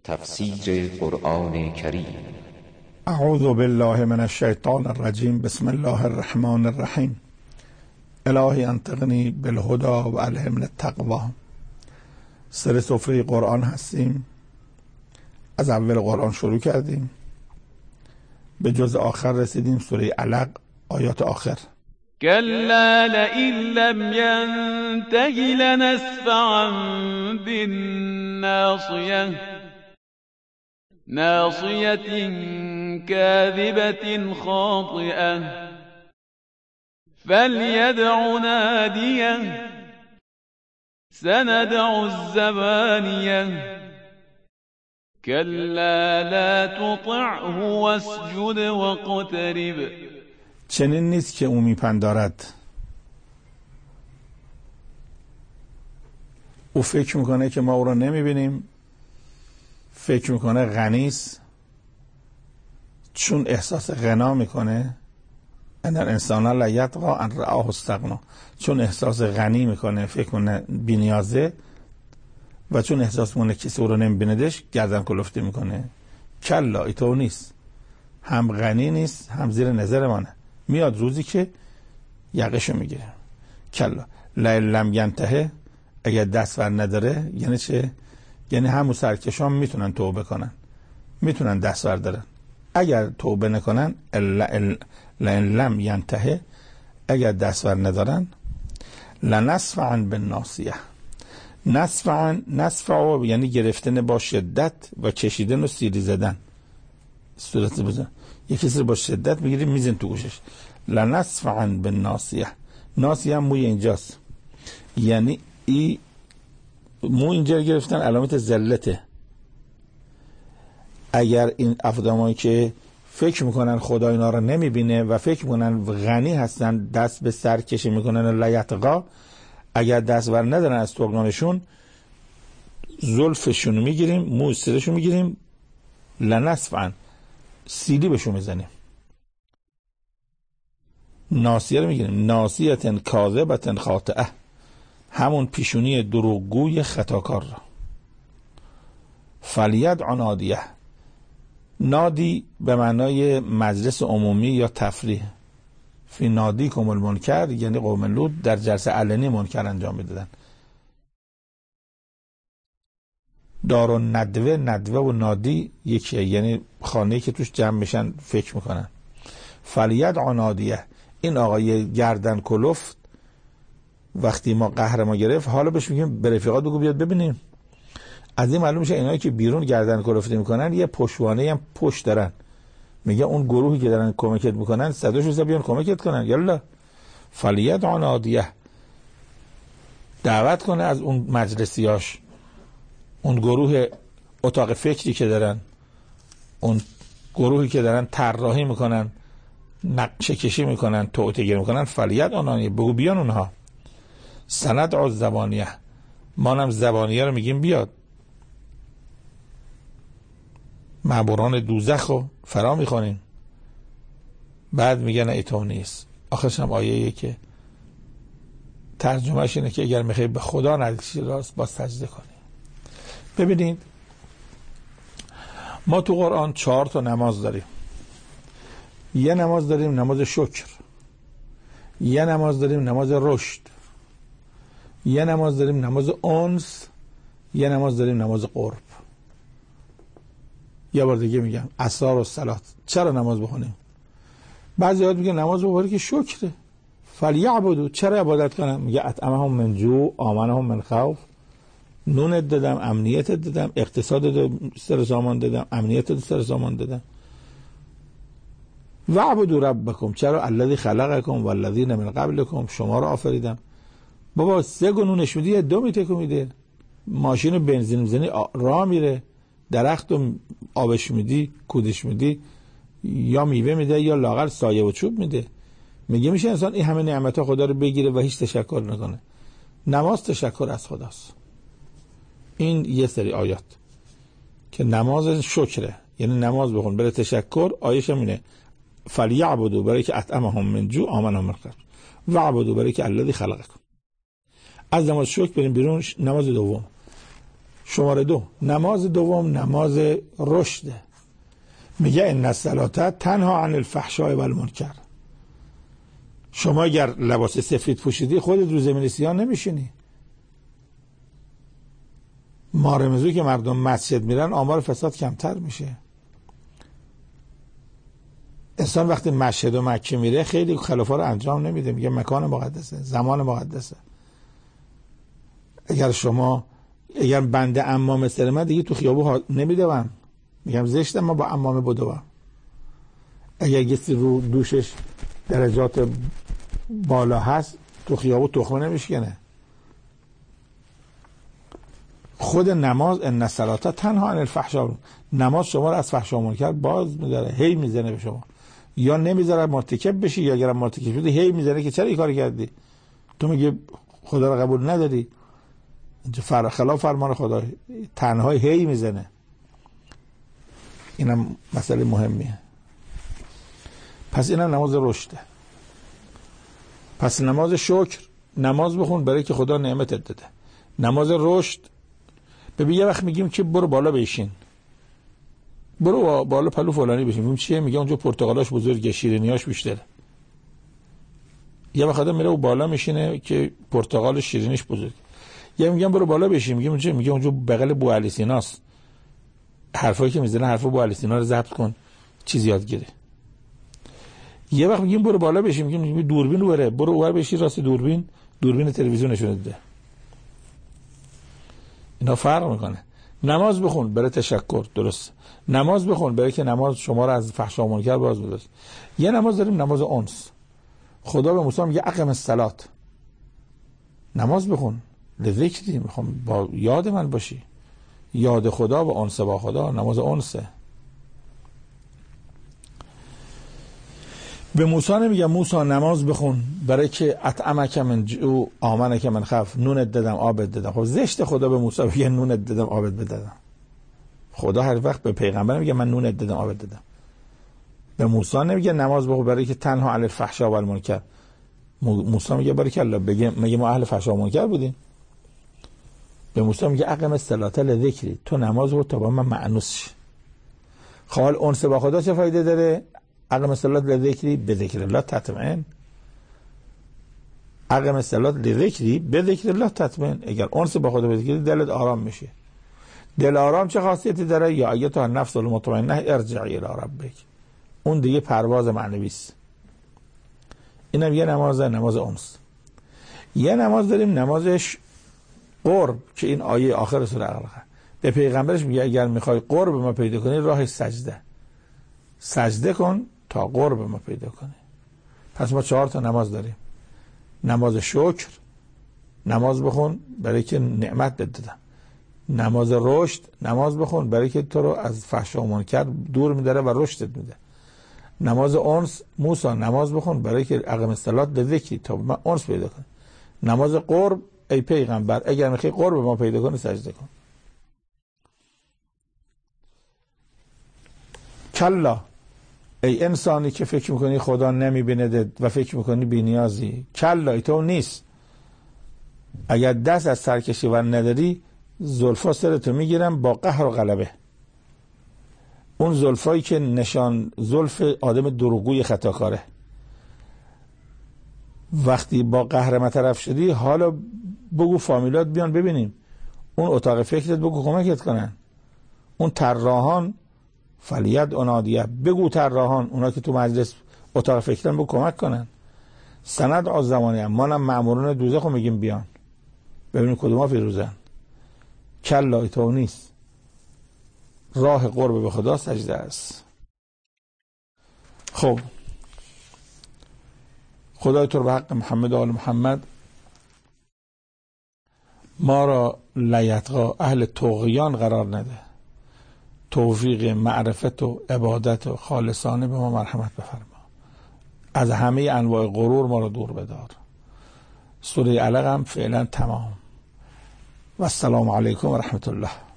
تفسیر قرآن کریم. اعوذ بالله من الشیطان الرجیم. بسم الله الرحمن الرحیم. الهی انطقنی بالهدى و الهمنی التقوی. سر سفره قرآن هستیم. از اول قرآن شروع کردیم، به جز آخر رسیدیم، سوره علق، آیات آخر. كلا لئن لم ينته لنسفعا بالناصية ناصية كاذبة خاطئة فليدع ناديه سندع الزبانية كلا لا تطعه واسجد واقترب. چنین نیست که او میپندارد. او فکر میکنه که ما او را نمیبینیم، فکر میکنه غنیست، چون احساس غنا میکنه. ان الانسان لیطغی ان رآه استغنی. چون احساس غنی میکنه، فکر کنه بی‌نیازه، و چون احساس میکنه کسی او را نمیبیندش، گردن کلفتی میکنه. کلا، اینطور نیست. هم غنی نیست، هم زیر نظر مانه. میاد روزی که یقشو میگیره. کلا لئن لم ینته، اگر دست ور نداره یعنی چه؟ یعنی همون سرکشان میتونن توبه کنن، میتونن دست ور دارن. اگر توبه نکنن، لئن لم ینته، اگر دست ور ندارن، لنسفعا بالناصیه. نسفع یعنی گرفتن با شدت و کشیدن و سیلی زدن. صورت بزن یکی سر با شدت میگیری میزن تو گوشش. لنسفعا بالناصیه. ناصیه هم موی اینجاست، یعنی مو اینجا گرفتن علامت ذلته. اگر این افرادی که فکر میکنن خدا اینا رو نمیبینه و فکر میکنن غنی هستن، دست به سر کشی میکنن لیطغی، اگر دست ور ندارن از طغیانشون، زلفشون میگیریم، مو سرشون میگیریم، لنسفعا، سیلی بهشون میزنیم. ناصیه رو میگیریم، ناصیه کاذبه خاطئه، همون پیشونی دروغگوی خطاکار را. فلیدع نادیه. نادی به معنای مجلس عمومی یا تفریح. فی نادیکم المنکر، یعنی قوم لوط در جلسه علنی منکر انجام میدادن. دار و ندوه و نادی یکیه، یعنی خانه‌ای که توش جمع میشن فکر میکنن. فلیدع نادیه. این آقای گردن کلفت وقتی ما قهر ما گرفت، حالا بهش میگیم به رفیقات بگو بیاد ببینیم. از این معلوم میشه اینایی که بیرون گردن کلفتی میکنن یه پشتوانه هم پشت دارن. میگه اون گروهی که دارن کمکت میکنن صداشو بیان کمکت کنن. یالا فلیدع نادیه، دعوت کنه از اون مجلسیاش، اون گروه اتاق فکری که دارن، اون گروهی که دارن طراحی میکنن، نقشه کشی میکنن، توطئه میکنن. فلیدع نادیه، بگو بیان اونها. سندع الزبانیه، ما هم زبانیه رو میگیم بیاد. معبوران دوزخ رو فرا میخونیم، بعد میگن ایتون نیست. آخرش هم آیه‌ایه که ترجمهش اینه که اگر میخوای به خدا نزدیک راست با سجده کنی. ببینید ما تو قرآن 4 تا نماز داریم. یه نماز داریم نماز شکر، یه نماز داریم نماز رشد، یه نماز داریم نماز انس، یه نماز داریم نماز قرب. یه بار دیگه میگم، اسرار الصلات. چرا نماز بخونیم؟ بعضی وقت میگن نماز بخونی که شکره. فلیعبدوا، چرا عبادت کنم؟ میگه اطعمهم من جوع آمنهم من خوف. نونت دادم، امنیت دادم، اقتصاد سر سامان دادم، امنیت سر سامان دادم. وعبدوا ربکم، چرا؟ الذی خلقکم والذین من قبلکم، شما رو آفریدم. بابا 3 نونش میدی، 2 میتکو میده. ماشین بنزین میزنی راه میره، درخت رو آبش میدی، کودش میدی، یا میوه میده یا لاغر سایه و چوب میده. میگه میشه انسان این همه نعمت خدا رو بگیره و هیچ تشکر نکنه؟ نماز تشکر از خداست. این یه سری آیات که نماز شکره، یعنی نماز بخون برای تشکر. آیش هم اینه فلیعبدوا، برای که اطعمهم من جوع آمنهم من خوف، وعبدوا برای که الذی خلقکم. از نماز شکر بریم بیرون. نماز دوم شماره 2 نماز دوم نماز رشده. میگه ان الصلاة تنها عن الفحشاء و المنکر. شما اگر لباس سفید پوشیدی خودت رو زمین سیاه نمیشینی. ما رمزو که مردم مسجد میرن آمار فساد کمتر میشه. انسان وقتی مشهد و مکه میره خیلی خلافا رو انجام نمیده، میگه مکان مقدسه، زمان مقدسه. اگر بنده عمام مثل من دیگه تو خیابو نمیدوم، میگم زشته ما با عمامه بدوم. اگر کسی رو دوشش درجات بالا هست تو خیابو تخمه نمیشکنه. خود نماز ان الصلاة تنها عن الفحشاء، نماز شما رو از فحشا و منکر باز می‌داره، هی میزنه به شما، یا نمیذاره مرتکب بشی، یا اگر مرتکب شدی هی میزنه که چرا این کاری کردی، تو میگه خدا رو قبول نداری، خلاف فرمان خدا، تنها هی میزنه. اینم مسئله مهمیه. پس اینم نماز رشده. پس نماز شکر، نماز بخون برای که خدا نعمتت داده. نماز رشد، ببین یه وقت میگیم که برو بالا بشین، برو بالا پلو فلانی بشین، میگم چیه؟ میگه اونجا پرتقالاش بزرگه، شیرینیاش بیشتره. یه وقت آدم میره و بالا میشینه که پرتقال شیرینیش بزرگه. یه میگم برو بالا بشین، میگم چیه؟ میگه اونجا بغل بوعلی سیناست، حرفایی که میزنه حرفا بوعلی سینا رو ضبط کن، چیز یاد گیره. یه وقت میگیم برو بالا بشین، میگم دوربین رو بره، برو اونور بشین راست دوربین تلویزیون نشون داده. اینا فرق میکنه. نماز بخون برای تشکر، درست. نماز بخون برای که نماز شما رو از فحشا و منکر باز می‌داره. یه نماز داریم نماز انس. خدا به موسی میگه اقم الصلاة، نماز بخون لذکری، میخوام با یاد من باشی، یاد خدا و انس با خدا، نماز انسه. به موسی نمیگه موسی نماز بخون برای که اطعمک من جوع آمنک من خوف، نونت دادم آبت دادم. خب زشت خدا به موسی بگه نونت دادم آبت دادم. خدا هر وقت به پیغمبر میگه من نونت دادم آبت دادم. به موسی نمیگه نماز بخون برای که تنها علی الفحشاء و المنکر. موسی میگه بارک الله، میگه ما اهل فحشا و منکر بودیم. به موسی میگه اقم الصلاة لذکری، تو نماز رو تا با من مأنوس شی. خال انس با خدا چه فایده داره؟ اقم الصلاة لذکری به ذکر الله تطمئن. اقم الصلاة لذکری به ذکر الله تطمئن. اگر انس با خدا بذکری دلت آرام میشه. دل آرام چه خاصیتی داره؟ یا ایتها النفس المطمئنه ارجعی الی ربک، اون دیگه پرواز معنوی است. اینم یه نماز انس. یه نماز داریم نمازش قرب که این آیه آخر سوره علقه به پیغمبرش میگه اگر میخوای قرب ما پیدا کنی راه سجده کن تا قرب ما پیدا کنی. پس ما 4 تا نماز داریم. نماز شکر، نماز بخون برای که نعمت دادم. نماز رشد، نماز بخون برای که تو رو از فحشا و منکر دور میداره و رشدت میده. نماز انس، موسی نماز بخون برای که اقم الصلاة لذکری تا ما انس پیدا کنی. نماز قرب، ای پیغمبر اگر میخوای قرب ما پیدا کنی سجده کن. کلا، ای انسانی که فکر میکنی خدا نمیبیندت و فکر میکنی بی‌نیازی، کلا تو نیست. اگر دست از سرکشی ور نداری زلفا سرتو میگیرم با قهر و غلبه. اون زلفایی که نشان زلف آدم دروغگوی خطاکاره. وقتی با قهر ما طرف شدی حالا بگو فامیلات بیان ببینیم، اون اتاق فکرت بگو کمکت کنن، اون طراحان فلیت انادیه بگو طراحان، اونا که تو مجلس اتاق فکرن بگو کمک کنن. سند از زمانی مانم مأمورون دوزخو میگیم بیان ببینیم کدوما فیروزن. کلا تو نیست. راه قرب به خدا سجده است. خب خدای تو رو به حق محمد و آل محمد ما را لیتقا اهل طغیان قرار نده. توفیق معرفت و عبادت و خالصانه به ما مرحمت بفرما. از همه انواع غرور ما را دور بدار. سوره علق هم فعلا تمام. و السلام علیکم و رحمت الله.